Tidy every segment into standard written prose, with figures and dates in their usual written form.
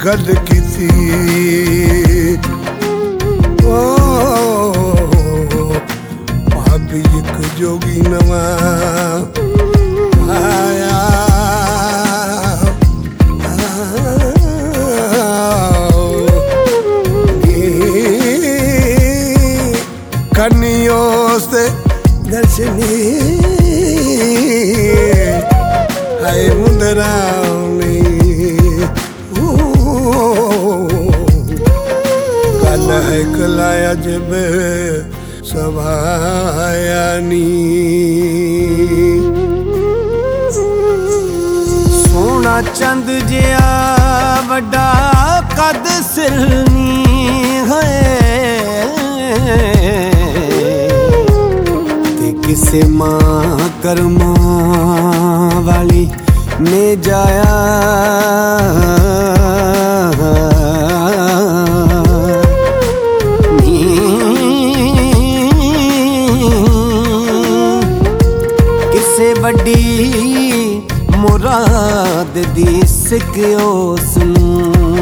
गल कीती ओ भाभी एक जोगी नवा आया कन्नियों से दर्शनी हाय मुंदरानी कल है कलाया जब सवायानी सोना चंद जिया वड्डा कद सिरनी है ते किसे मां कर्मा वाली ने जाया किसे वड्डी मुराद दी सिक्यो सुनू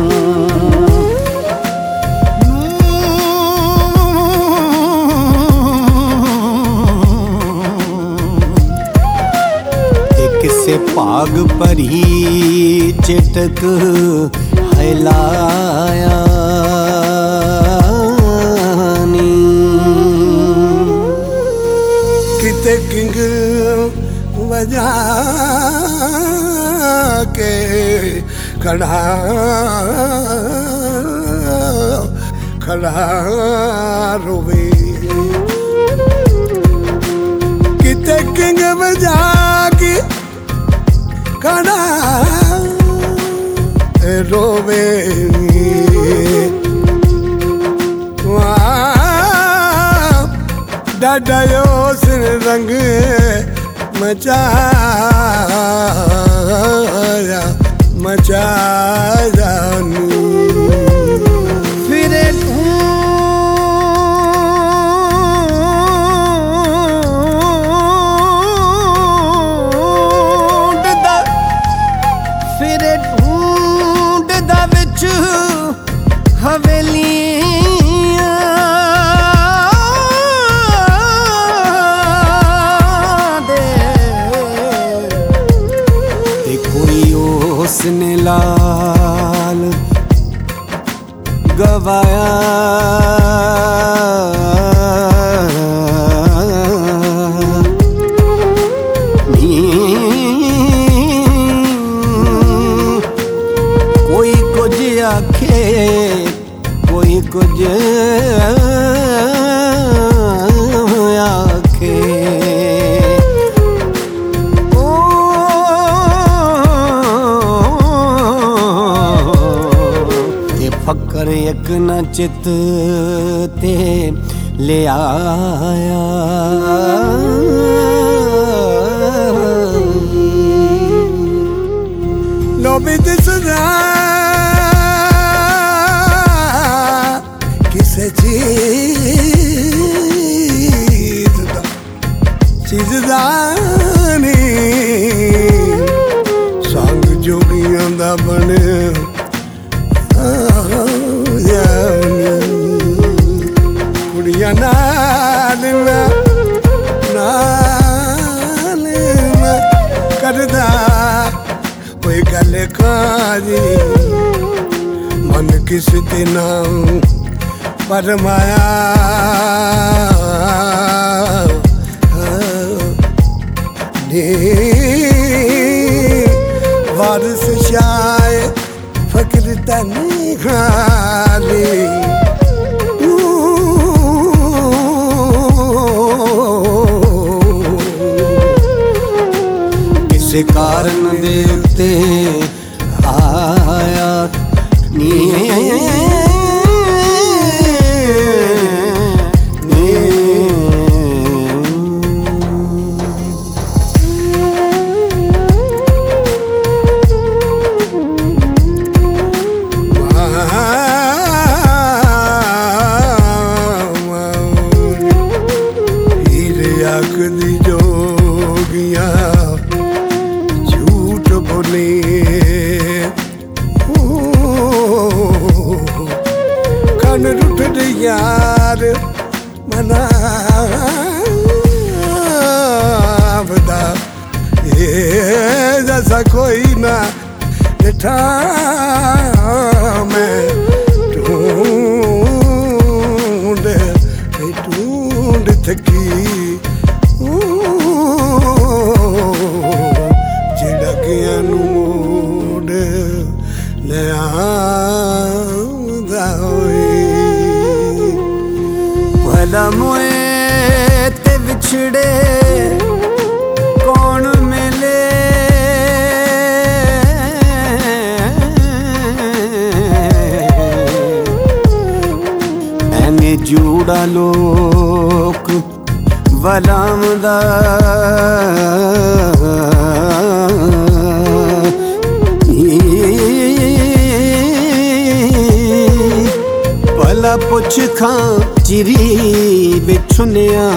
किसे भाग भरी चेटक हिलाया किते किंग बजा के खड़ा खड़ा रोवे किते किंग बजा के खड़ा रोवे डाडायो सिर रंग मचाया मचाया फिरे ढूंढदा फिरे ढूंढदा विच हवेली उसने लाल गवाया कोई कुछ आखे कोई कुछ आखे फकर एक न चित ते ले आया लोभी दिसदा किसे चीज दानी संग जोगियां दा बने कुड़िया नाल करदा कोई गल काजी मन किस ते नाम परमाया वारिस शाय फकर तनी खाली किसे कारण दे उत्ते आया नी जोगिया झूठ बोले प्यार मनावदा जैसा कोई ना डिठा मैं ढूंढ थकी झिड़कियां नूं मोड़ ले आंदा होए भला मोए ते विछड़े कौन मिले एने जूड़ा लोक वलामदा भला पुछ खां चिरी बिछुनिया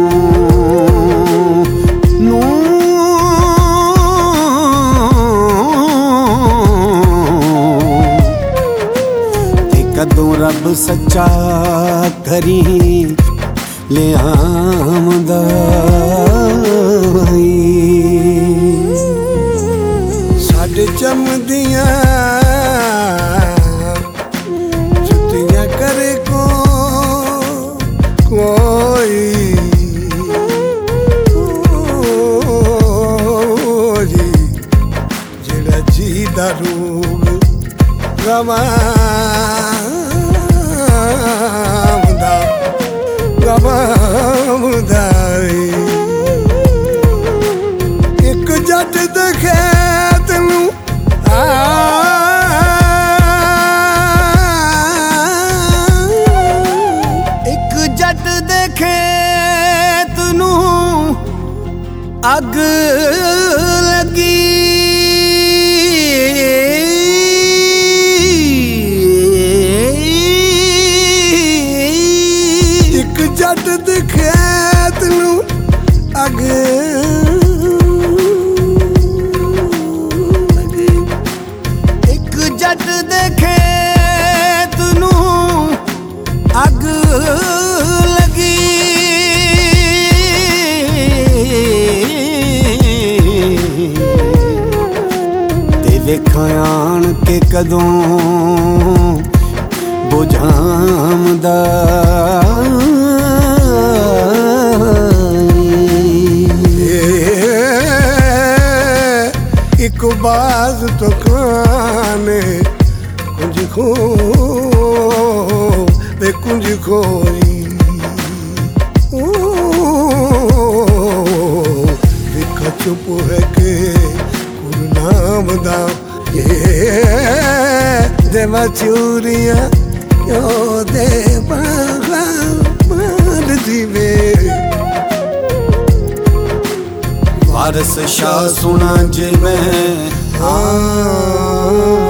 ते कदों रब सच्चा करी ले आमदा साडे चमदियां छुट्टियां करे कोई जेड़ा जी दा रोग गवांदा एक जट दे खेत नूं एक जट दे खेत नूं अग लगी जट दे खेत नूं अग लगी एक जट दे खेत नूं अग लगी ते वेखां आण के कदों बुझामदा एक बाज तो काने कुंज खो वे कुंज खोई विखा चुप है के गुरनाम दा देवा चूरियां क्यों दे मार जीवे वारस शाह सुना जिवें